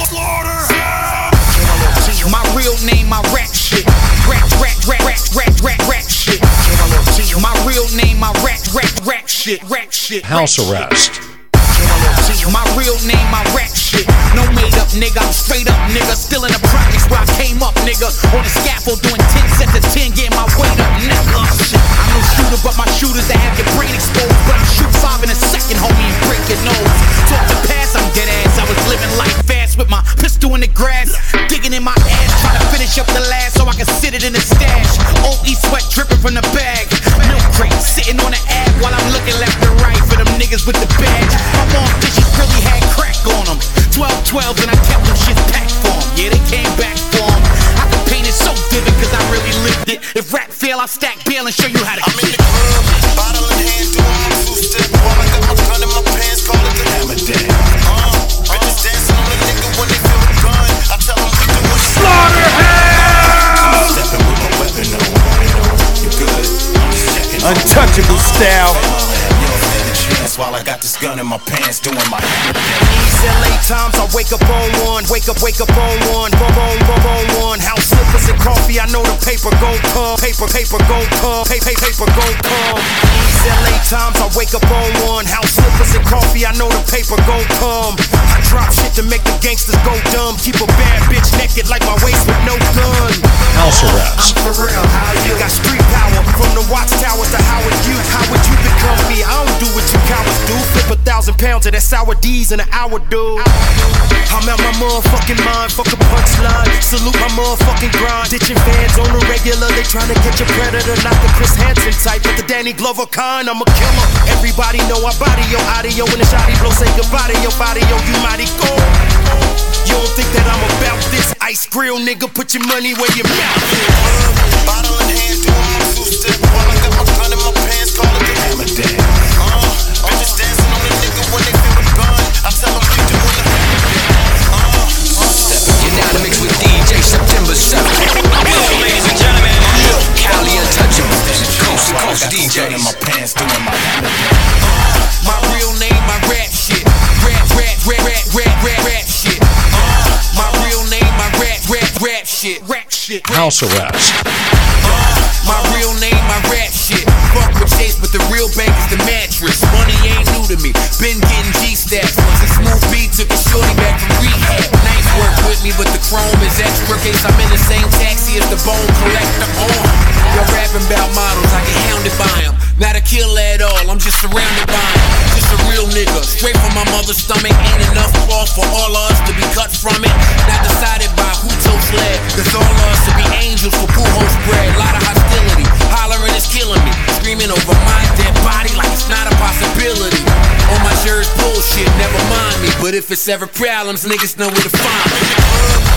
My real name, my rap shit. Rap shit. My real name, my rap shit. House arrest. My real name, my rap shit. No made up nigga, I'm straight up nigga. Still in the projects where I came up nigga. On the scaffold doing 10 sets of 10, getting my weight up nigga. I'm no shooter, but my shooters that have your brain exposed. But I shoot 5 in a second, homie, and break your nose. Talk the past, I'm dead ass. I was living life fast with my pistol in the grass, digging in my ass, trying to finish up the last so I can sit it in the stash. OE sweat dripping from the bag. Milk crate sitting on the ab while I'm looking left and right for them niggas with the badge. My mom dishes really had crack on them. 12 and I kept them shit packed for them. Yeah, they came back for them. I can paint it so vivid cause I really lived it. If rap fail, I'll stack bail and show you how to I'm in the club, bottle in hand, doing my two-step. While I got my gun in my pants, call it the hammer dance. Bitches dancing on a nigga when they feel the gun. I tell them we doing it. Slaughterhouse! Stepping with my weapon on, you good? I'm just checking. Untouchable style. While I got this gun in my pants, doing my hammer dance. These LA times, I wake up on one. Wake up on one. Boom, one. House slippers and coffee, I know the paper gon' come. Paper gon' come. Paper gon' come. These LA times, I wake up on one. House slippers and coffee, I know the paper gon' come. I drop shit to make the gangsters go dumb. Keep a bad bitch naked like my waist with no gun. House arrest. I'm for real, how you got street power from the watchtowers to Howard Hughes. How would you become me? I don't do what you cowards do. Flip 1,000 pounds of that sour D's in an hour, dude. I'm out my motherfucking mind, fuck a punchline. Salute my motherfucking grind. Ditching fans on the regular, they tryna catch a predator. Not the Chris Hansen type, but the Danny Glover kind. I'm a killer. Everybody know I body your audio. When the shotty blow, say goodbye to your body, yo, you mighty go. You don't think that I'm about this? Ice grill, nigga, put your money where your mouth is. Bottle in hand, doing my two-step. While I got my gun in my pants, call it the hammer dance. Bitches dancing on a nigga when they feel the gun. I tell them we doing the hammer dance. You're now in the mix with DJ September 7th. Ladies and gentlemen, Cali Untouchable, coast to coast DJs. In my pants, doing my hammer dance. My real name, my rap shit. Rap shit. My real name, my rap shit. House arrest. My real name, my rap shit. Fuck with Chase, but the real bank is the mattress. Money ain't new to me. Been getting G-stacks. Once a smooth beat, took a shorty back from rehab. Nice work with me, but the chrome is extra. Case I'm in the same taxi as the bone collector. You're rapping about models, I get hounded by them. Not a killer at all, I'm just surrounded by them. Just a real nigga, straight from my mother's stomach. Ain't enough cloth for all of us to be cut from it. Not decided by who toast led. Cause all of us to be angels for Pujols bread. Lot of hostility, hollering is killing me. Screaming over my dead body like it's not a possibility. On my jersey bullshit, never mind me. But if it's ever problems, niggas know where to find me.